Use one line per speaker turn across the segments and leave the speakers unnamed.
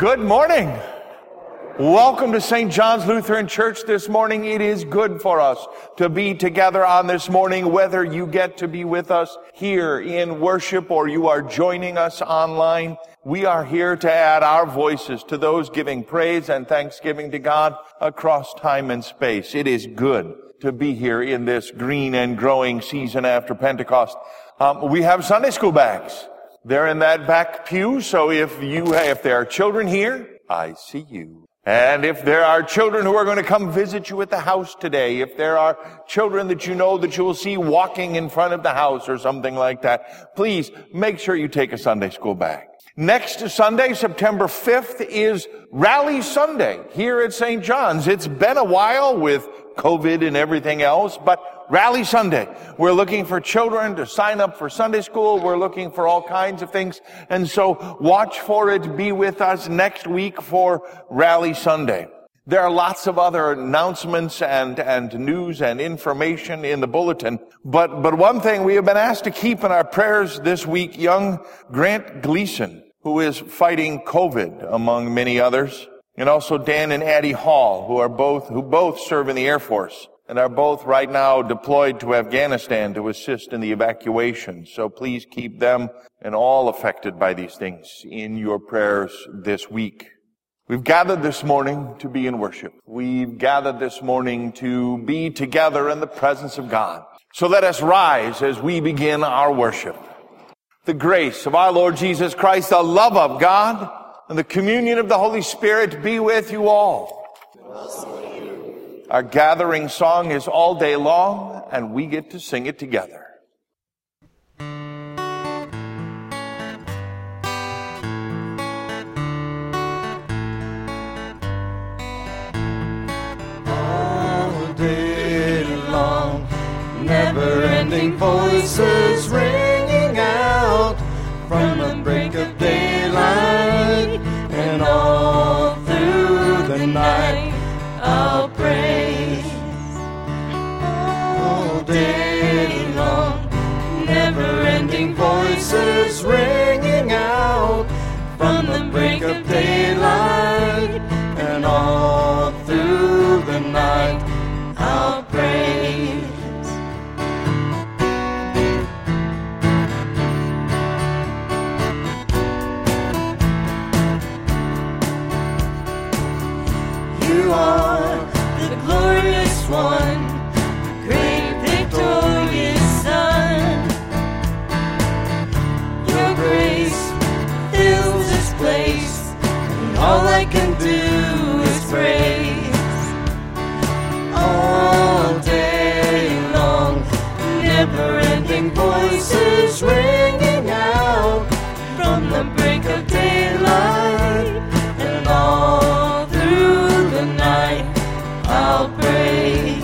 Good morning. Welcome to St. John's Lutheran Church this morning. It is good for us to be together on this morning, whether you get to be with us here in worship or you are joining us online. We are here to add our voices to those giving praise and thanksgiving to God across time and space. It is good to be here in this green and growing season after Pentecost. We have Sunday school bags. They're in that back pew, so if there are children here, I see you. And if there are children who are going to come visit you at the house today, if there are children that you know that you will see walking in front of the house or something like that, please make sure you take a Sunday school bag. Next Sunday, September 5th, is Rally Sunday here at St. John's. It's been a while with COVID and everything else, but Rally Sunday. We're looking for children to sign up for Sunday school. We're looking for all kinds of things. And so watch for it. Be with us next week for Rally Sunday. There are lots of other announcements and news and information in the bulletin. But one thing we have been asked to keep in our prayers this week, young Grant Gleason, who is fighting COVID among many others, and also Dan and Addie Hall, who both serve in the Air Force and are both right now deployed to Afghanistan to assist in the evacuation. So please keep them and all affected by these things in your prayers this week. We've gathered this morning to be in worship. We've gathered this morning to be together in the presence of God. So let us rise as we begin our worship. The grace of our Lord Jesus Christ, the love of God, and the communion of the Holy Spirit be with you all. Our gathering song is All Day Long, and we get to sing it together.
All day long, never-ending voices ringing out from the break of daylight, and all through the night I'll praise. All day long, never-ending voices ringing out from the break of daylight, and all through the night I'll praise. You are the glorious one, great victorious Son. Your grace fills this place, and all I can do is praise. All day long, never-ending voices ringing out from the break of daylight, and all through the night I'll praise.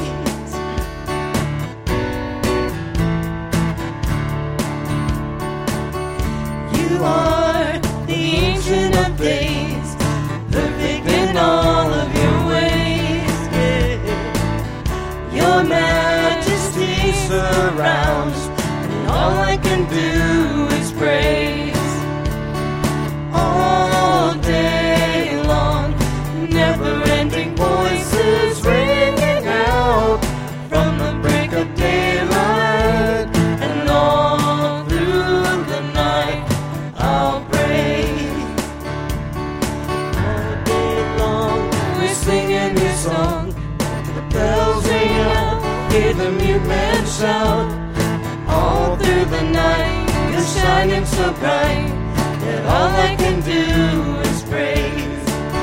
You are the Ancient of Days, perfect in all of your ways. Yeah. Your majesty surrounds, and all I can do is praise. All day long, never-ending voices ringing out from the break of daylight, and all through the night I'll praise. All day long, we're singing your song, the bells ring out, hear the mute man shout. All through the night, you're shining so bright that all I can do is praise.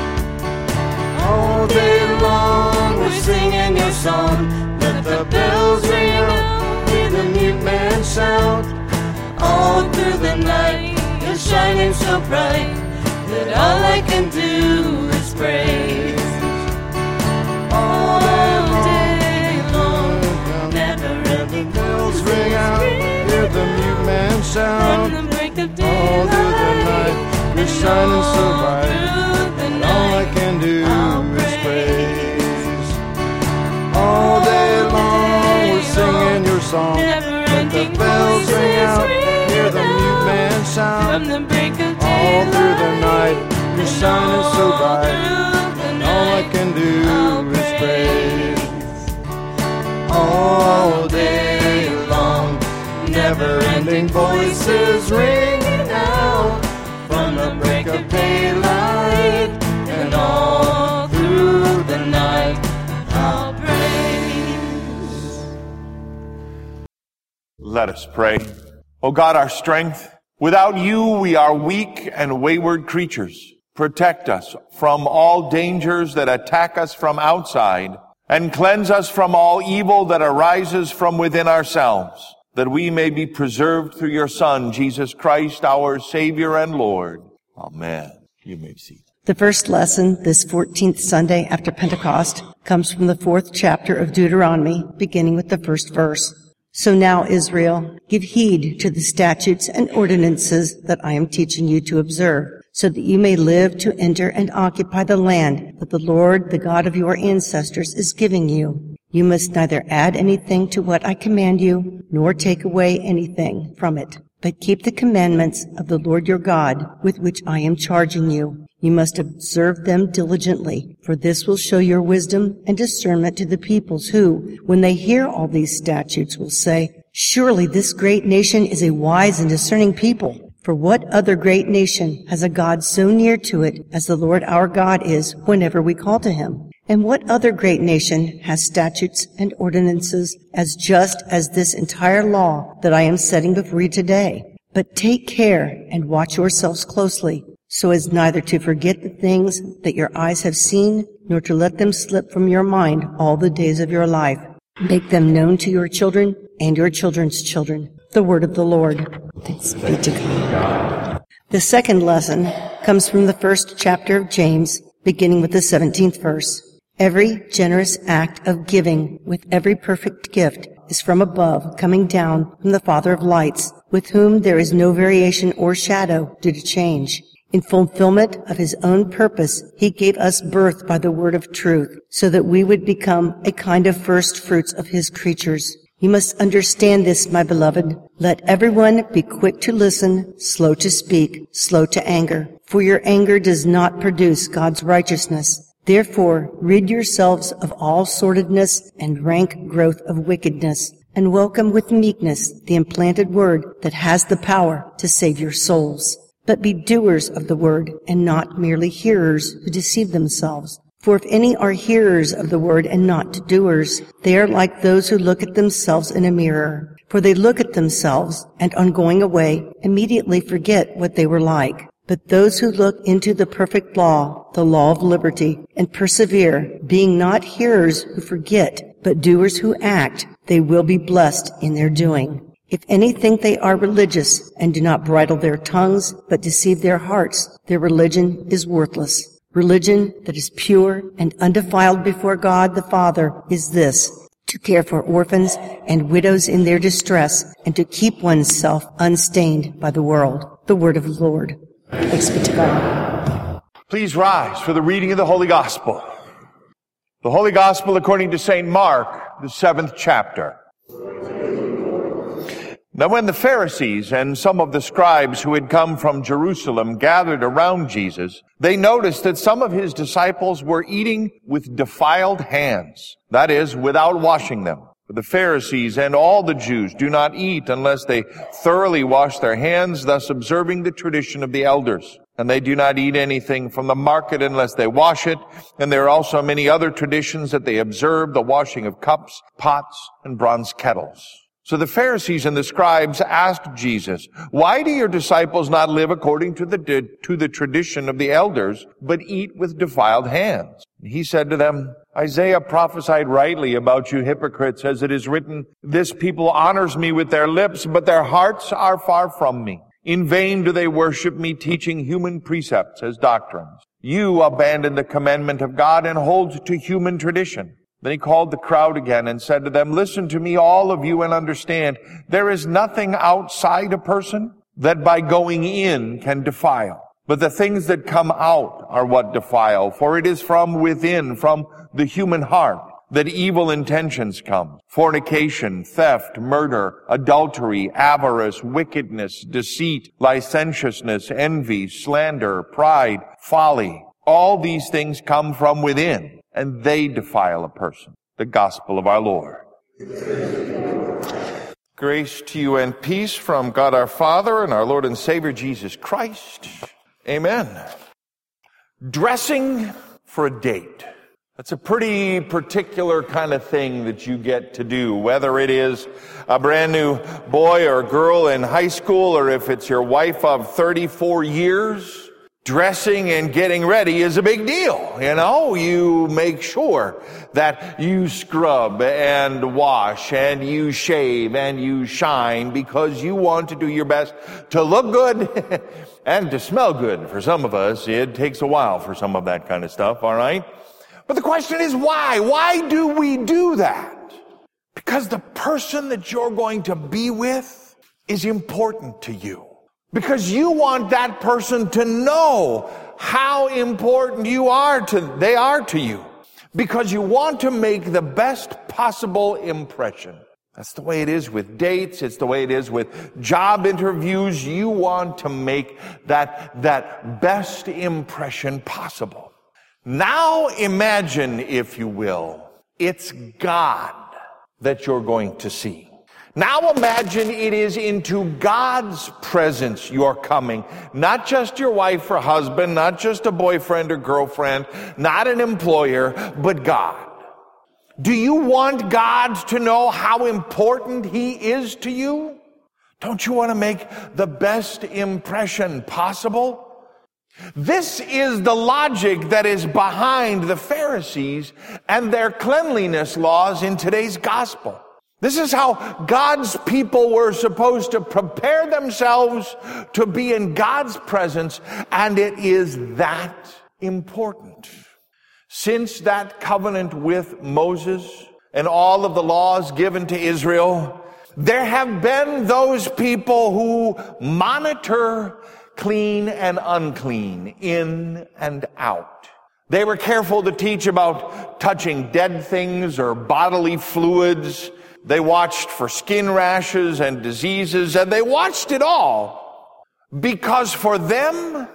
All day long, we're singing your song, let the bells ring out, hear the mute man shout. All through the night, you're shining so bright that all I can do is praise. All day long, never-ending bells ring out, hear the mute man shout. From the break of daylight, all through the night, you're shining so bright, and all I can do is praise. All day long, we're singing your song, let the bells ring out, hear the mute man sound. From the break of daylight, all through the night, you're shining so bright, and all I can do is praise. All day long, never-ending voices ringing out from the break of daylight, and all through the night I'll praise.
Let us pray. O God, our strength, without you we are weak and wayward creatures. Protect us from all dangers that attack us from outside, and cleanse us from all evil that arises from within ourselves, that we may be preserved through your Son, Jesus Christ, our Savior and Lord. Amen. You may be seated.
The first lesson this 14th Sunday after Pentecost comes from the 4th chapter of Deuteronomy, beginning with the first verse. So now, Israel, give heed to the statutes and ordinances that I am teaching you to observe, so that you may live to enter and occupy the land that the Lord, the God of your ancestors, is giving you. You must neither add anything to what I command you, nor take away anything from it, but keep the commandments of the Lord your God with which I am charging you. You must observe them diligently, for this will show your wisdom and discernment to the peoples who, when they hear all these statutes, will say, surely this great nation is a wise and discerning people. For what other great nation has a God so near to it as the Lord our God is whenever we call to him? And what other great nation has statutes and ordinances as just as this entire law that I am setting before you today? But take care and watch yourselves closely, so as neither to forget the things that your eyes have seen, nor to let them slip from your mind all the days of your life. Make them known to your children and your children's children. The word of the Lord. Thanks be to God. The second lesson comes from the first chapter of James, beginning with the 17th verse. Every generous act of giving with every perfect gift is from above, coming down from the Father of lights, with whom there is no variation or shadow due to change. In fulfillment of his own purpose, he gave us birth by the word of truth, so that we would become a kind of first fruits of his creatures. You must understand this, my beloved. Let everyone be quick to listen, slow to speak, slow to anger, for your anger does not produce God's righteousness. Therefore, rid yourselves of all sordidness and rank growth of wickedness, and welcome with meekness the implanted word that has the power to save your souls. But be doers of the word, and not merely hearers who deceive themselves. For if any are hearers of the word and not doers, they are like those who look at themselves in a mirror. For they look at themselves, and on going away, immediately forget what they were like. But those who look into the perfect law, the law of liberty, and persevere, being not hearers who forget, but doers who act, they will be blessed in their doing. If any think they are religious and do not bridle their tongues, but deceive their hearts, their religion is worthless. Religion that is pure and undefiled before God the Father is this: to care for orphans and widows in their distress, and to keep oneself unstained by the world. The word of the Lord. Thanks be to God.
Please rise for the reading of the Holy Gospel. The Holy Gospel according to St. Mark, the 7th chapter. Now when the Pharisees and some of the scribes who had come from Jerusalem gathered around Jesus, they noticed that some of his disciples were eating with defiled hands, that is, without washing them. For the Pharisees and all the Jews do not eat unless they thoroughly wash their hands, thus observing the tradition of the elders. And they do not eat anything from the market unless they wash it. And there are also many other traditions that they observe, the washing of cups, pots, and bronze kettles. So the Pharisees and the scribes asked Jesus, "Why do your disciples not live according to the tradition of the elders, but eat with defiled hands?" He said to them, "Isaiah prophesied rightly about you hypocrites, as it is written, 'This people honors me with their lips, but their hearts are far from me. In vain do they worship me, teaching human precepts as doctrines. You abandon the commandment of God and hold to human tradition.'" Then he called the crowd again and said to them, "Listen to me, all of you, and understand. There is nothing outside a person that by going in can defile. But the things that come out are what defile. For it is from within, from the human heart, that evil intentions come. Fornication, theft, murder, adultery, avarice, wickedness, deceit, licentiousness, envy, slander, pride, folly. All these things come from within, and they defile a person. The gospel of our Lord. Grace to you and peace from God our Father and our Lord and Savior Jesus Christ. Amen. Dressing for a date. That's a pretty particular kind of thing that you get to do, whether it is a brand new boy or girl in high school, or if it's your wife of 34 years. Dressing and getting ready is a big deal. You make sure that you scrub and wash and you shave and you shine because you want to do your best to look good and to smell good. For some of us, it takes a while for some of that kind of stuff, all right? But the question is why? Why do we do that? Because the person that you're going to be with is important to you. Because you want that person to know how important they are to you. Because you want to make the best possible impression. That's the way it is with dates. It's the way it is with job interviews. You want to make that best impression possible. Now imagine, if you will, it's God that you're going to see. Now imagine it is into God's presence you're coming. Not just your wife or husband, not just a boyfriend or girlfriend, not an employer, but God. Do you want God to know how important He is to you? Don't you want to make the best impression possible? This is the logic that is behind the Pharisees and their cleanliness laws in today's gospel. This is how God's people were supposed to prepare themselves to be in God's presence, and it is that important. Since that covenant with Moses and all of the laws given to Israel, there have been those people who monitor clean and unclean, in and out. They were careful to teach about touching dead things or bodily fluids. They watched for skin rashes and diseases, and they watched it all because for them,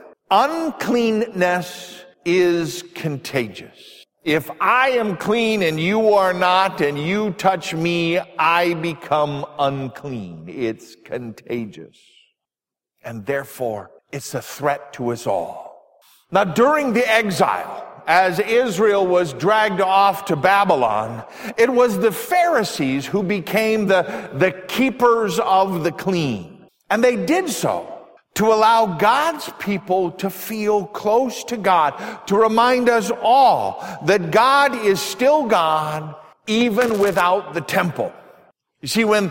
uncleanness is contagious. If I am clean and you are not, and you touch me, I become unclean. It's contagious. And therefore, it's a threat to us all. Now, during the exile, as Israel was dragged off to Babylon, it was the Pharisees who became the keepers of the clean. And they did so to allow God's people to feel close to God, to remind us all that God is still God even without the temple. You see, when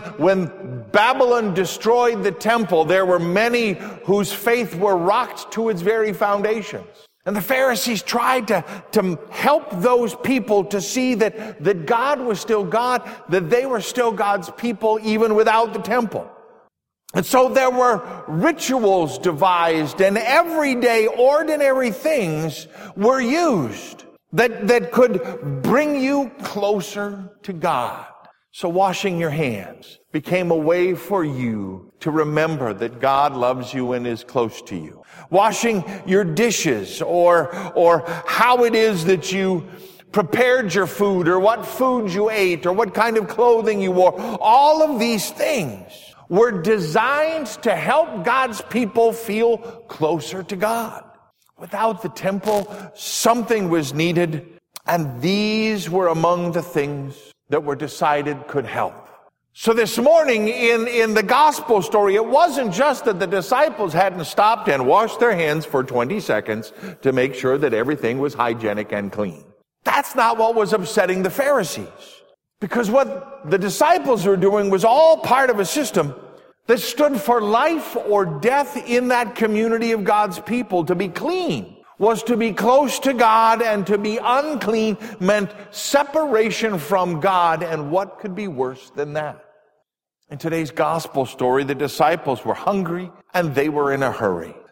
Babylon destroyed the temple, there were many whose faith were rocked to its very foundations. And the Pharisees tried to help those people to see that God was still God, that they were still God's people even without the temple. And so there were rituals devised, and everyday ordinary things were used that could bring you closer to God. So washing your hands became a way for you to remember that God loves you and is close to you. Washing your dishes, or how it is that you prepared your food, or what food you ate, or what kind of clothing you wore. All of these things were designed to help God's people feel closer to God. Without the temple, something was needed, and these were among the things that were decided could help. So this morning in the gospel story, it wasn't just that the disciples hadn't stopped and washed their hands for 20 seconds to make sure that everything was hygienic and clean. That's not what was upsetting the Pharisees. Because what the disciples were doing was all part of a system that stood for life or death in that community of God's people. To be clean was to be close to God, and to be unclean meant separation from God, and what could be worse than that? In today's gospel story, the disciples were hungry and they were in a hurry.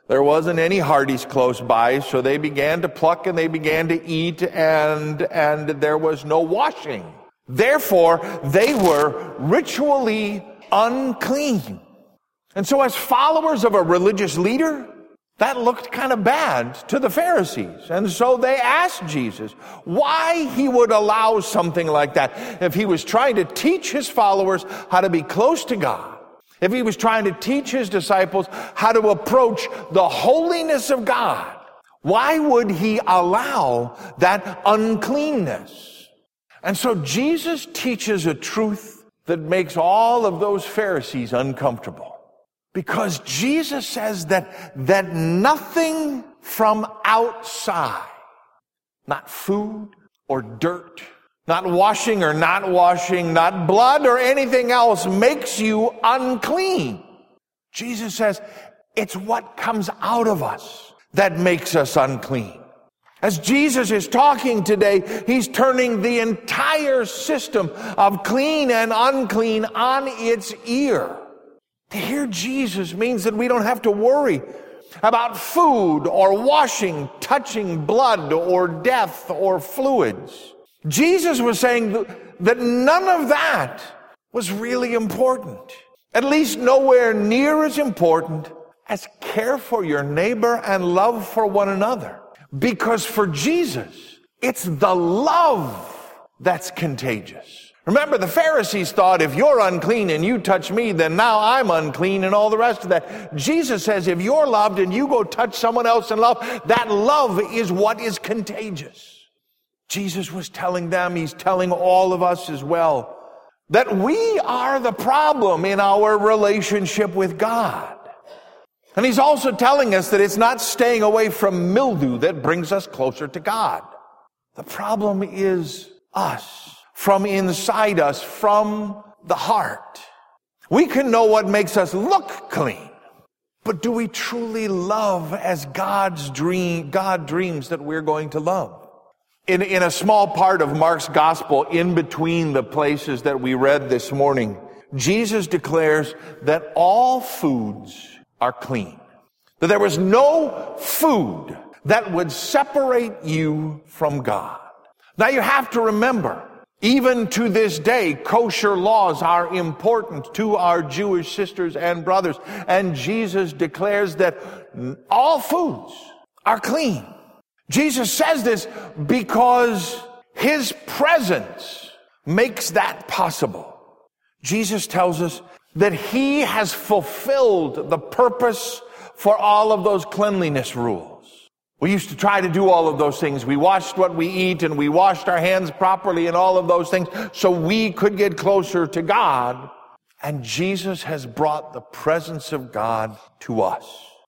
There wasn't any Hardee's close by, so they began to pluck and they began to eat, and there was no washing. Therefore, they were ritually unclean. And so as followers of a religious leader, that looked kind of bad to the Pharisees. And so they asked Jesus why he would allow something like that. If he was trying to teach his followers how to be close to God, if he was trying to teach his disciples how to approach the holiness of God, why would he allow that uncleanness? And so Jesus teaches a truth that makes all of those Pharisees uncomfortable. Because Jesus says that nothing from outside, not food or dirt, not washing or not washing, not blood or anything else makes you unclean. Jesus says it's what comes out of us that makes us unclean. As Jesus is talking today, he's turning the entire system of clean and unclean on its ear. To hear Jesus means that we don't have to worry about food or washing, touching blood or death or fluids. Jesus was saying that none of that was really important. At least nowhere near as important as care for your neighbor and love for one another. Because for Jesus, it's the love that's contagious. Remember, the Pharisees thought if you're unclean and you touch me, then now I'm unclean and all the rest of that. Jesus says if you're loved and you go touch someone else in love, that love is what is contagious. Jesus was telling them, he's telling all of us as well, that we are the problem in our relationship with God. And he's also telling us that it's not staying away from mildew that brings us closer to God. The problem is us. From inside us, from the heart. We can know what makes us look clean, but do we truly love as God dreams that we're going to love? In a small part of Mark's gospel, in between the places that we read this morning, Jesus declares that all foods are clean. That there was no food that would separate you from God. Now you have to remember, even to this day, kosher laws are important to our Jewish sisters and brothers. And Jesus declares that all foods are clean. Jesus says this because his presence makes that possible. Jesus tells us that he has fulfilled the purpose for all of those cleanliness rules. We used to try to do all of those things. We washed what we eat and we washed our hands properly and all of those things so we could get closer to God. And Jesus has brought the presence of God to us.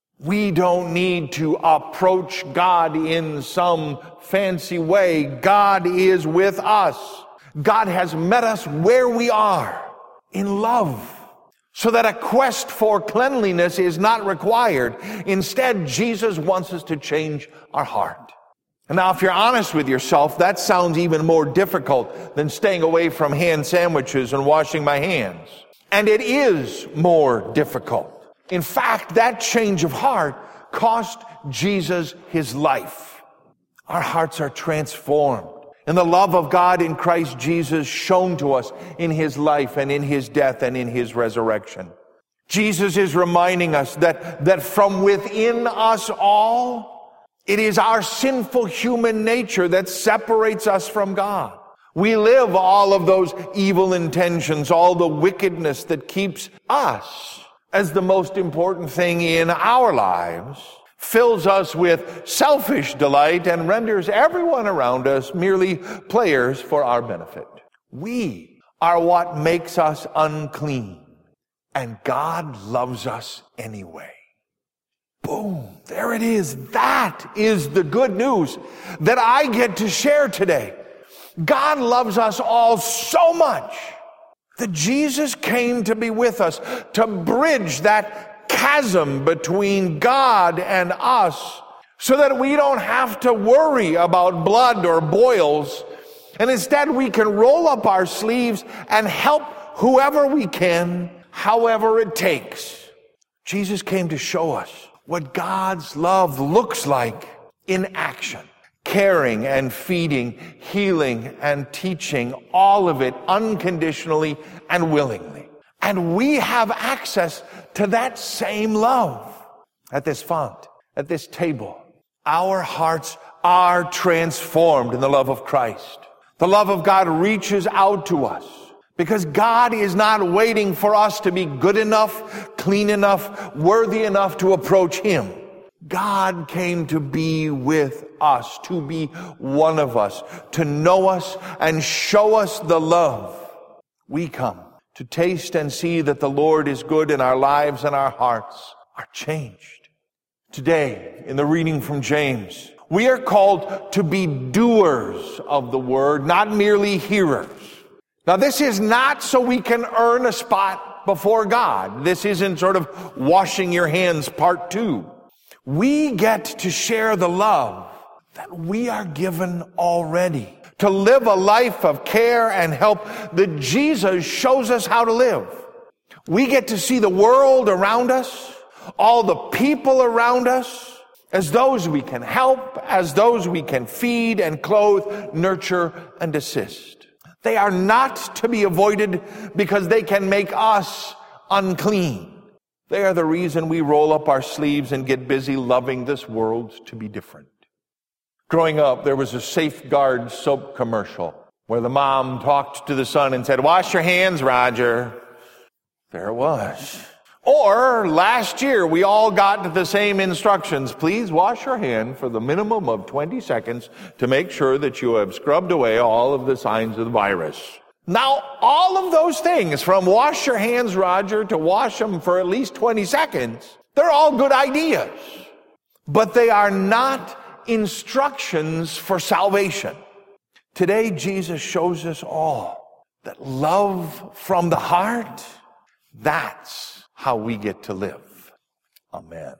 We don't need to approach God in some fancy way. God is with us. God has met us where we are, in love. So that a quest for cleanliness is not required. Instead, Jesus wants us to change our heart. And now, if you're honest with yourself, that sounds even more difficult than staying away from hand sandwiches and washing my hands. And it is more difficult. In fact, that change of heart cost Jesus his life. Our hearts are transformed. And the love of God in Christ Jesus shown to us in his life and in his death and in his resurrection. Jesus is reminding us that from within us all, it is our sinful human nature that separates us from God. We live all of those evil intentions, all the wickedness that keeps us as the most important thing in our lives, fills us with selfish delight and renders everyone around us merely players for our benefit. We are what makes us unclean, and God loves us anyway. Boom, there it is. That is the good news that I get to share today. God loves us all so much that Jesus came to be with us, to bridge that chasm between God and us so that we don't have to worry about blood or boils, and instead we can roll up our sleeves and help whoever we can, however it takes. Jesus came to show us what God's love looks like in action. Caring and feeding, healing and teaching, all of it unconditionally and willingly. And we have access to that same love at this font, at this table. Our hearts are transformed in the love of Christ. The love of God reaches out to us because God is not waiting for us to be good enough, clean enough, worthy enough to approach Him. God came to be with us, to be one of us, to know us and show us the love. We come to taste and see that the Lord is good, and our lives and our hearts are changed. Today, in the reading from James, we are called to be doers of the word, not merely hearers. Now, this is not so we can earn a spot before God. This isn't sort of washing your hands part 2. We get to share the love that we are given already, to live a life of care and help that Jesus shows us how to live. We get to see the world around us, all the people around us, as those we can help, as those we can feed and clothe, nurture and assist. They are not to be avoided because they can make us unclean. They are the reason we roll up our sleeves and get busy loving this world to be different. Growing up, there was a Safeguard soap commercial where the mom talked to the son and said, "Wash your hands, Roger." There it was. Or last year, we all got the same instructions. Please wash your hand for the minimum of 20 seconds to make sure that you have scrubbed away all of the signs of the virus. Now, all of those things, from wash your hands, Roger, to wash them for at least 20 seconds, they're all good ideas. But they are not instructions for salvation. Today, Jesus shows us all that love from the heart, that's how we get to live. Amen.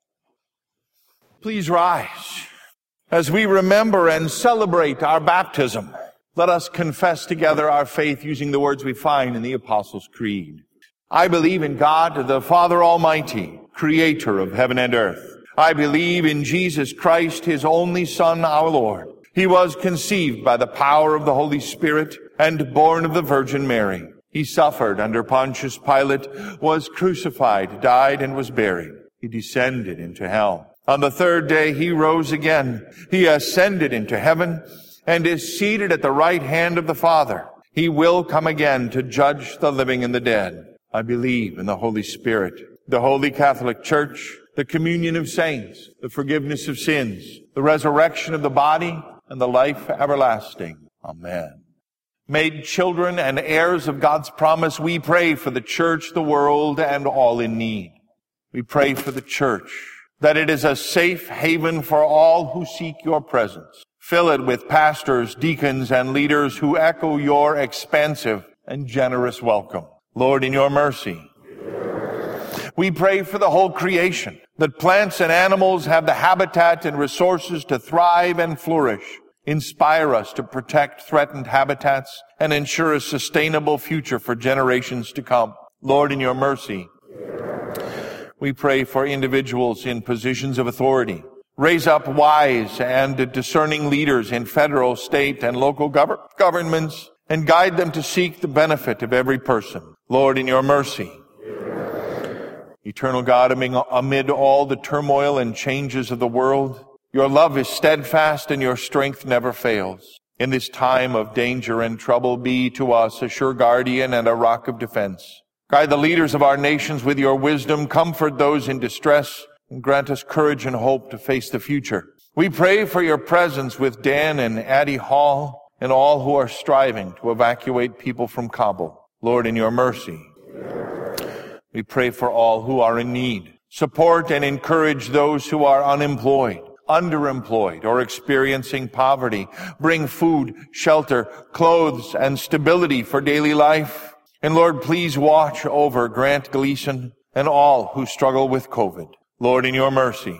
Please rise as we remember and celebrate our baptism. Let us confess together our faith using the words we find in the Apostles' Creed. I believe in God, the Father Almighty, creator of heaven and earth. I believe in Jesus Christ, His only Son, our Lord. He was conceived by the power of the Holy Spirit and born of the Virgin Mary. He suffered under Pontius Pilate, was crucified, died, and was buried. He descended into hell. On the third day, He rose again. He ascended into heaven and is seated at the right hand of the Father. He will come again to judge the living and the dead. I believe in the Holy Spirit, the Holy Catholic Church, the communion of saints, the forgiveness of sins, the resurrection of the body, and the life everlasting. Amen. Made children and heirs of God's promise, we pray for the church, the world, and all in need. We pray for the church, that it is a safe haven for all who seek your presence. Fill it with pastors, deacons, and leaders who echo your expansive and generous welcome. Lord, in your mercy, we pray for the whole creation, that plants and animals have the habitat and resources to thrive and flourish. Inspire us to protect threatened habitats and ensure a sustainable future for generations to come. Lord, in your mercy, we pray for individuals in positions of authority. Raise up wise and discerning leaders in federal, state, and local governments and guide them to seek the benefit of every person. Lord, in your mercy, eternal God, amid all the turmoil and changes of the world, your love is steadfast and your strength never fails. In this time of danger and trouble, be to us a sure guardian and a rock of defense. Guide the leaders of our nations with your wisdom, comfort those in distress, and grant us courage and hope to face the future. We pray for your presence with Dan and Addie Hall and all who are striving to evacuate people from Kabul. Lord, in your mercy, we pray for all who are in need. Support and encourage those who are unemployed, underemployed, or experiencing poverty. Bring food, shelter, clothes, and stability for daily life. And Lord, please watch over Grant Gleason and all who struggle with COVID. Lord, in your mercy,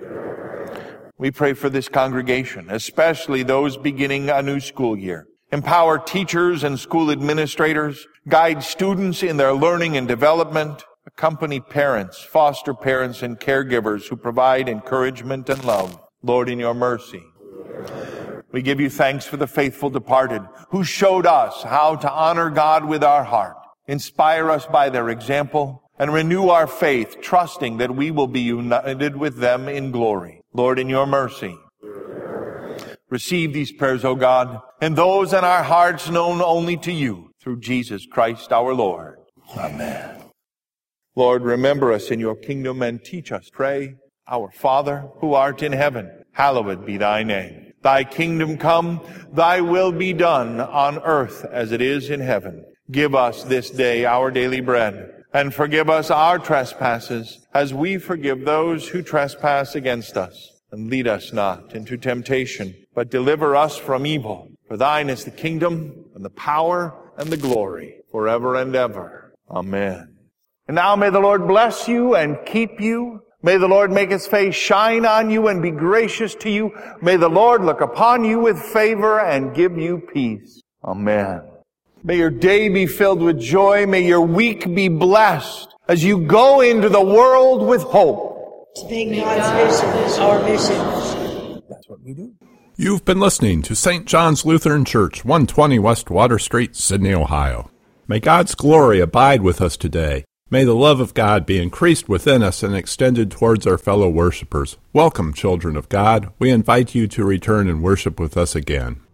we pray for this congregation, especially those beginning a new school year. Empower teachers and school administrators, guide students in their learning and development, Accompany parents, foster parents, and caregivers who provide encouragement and love. Lord, in your mercy, we give you thanks for the faithful departed who showed us how to honor God with our heart. Inspire us by their example and renew our faith, trusting that we will be united with them in glory. Lord, in your mercy, receive these prayers, O God, and those in our hearts known only to you, through Jesus Christ our Lord. Amen. Lord, remember us in your kingdom and teach us. Pray, Our Father, who art in heaven, hallowed be thy name. Thy kingdom come, thy will be done on earth as it is in heaven. Give us this day our daily bread, and forgive us our trespasses, as we forgive those who trespass against us. And lead us not into temptation, but deliver us from evil. For thine is the kingdom, and the power, and the glory, forever and ever. Amen. And now may the Lord bless you and keep you. May the Lord make his face shine on you and be gracious to you. May the Lord look upon you with favor and give you peace. Amen. May your day be filled with joy. May your week be blessed as you go into the world with hope.
To make God's vision our mission.
That's what we do.
You've been listening to St. John's Lutheran Church, 120 West Water Street, Sydney, Ohio. May God's glory abide with us today. May the love of God be increased within us and extended towards our fellow worshipers. Welcome, children of God. We invite you to return and worship with us again.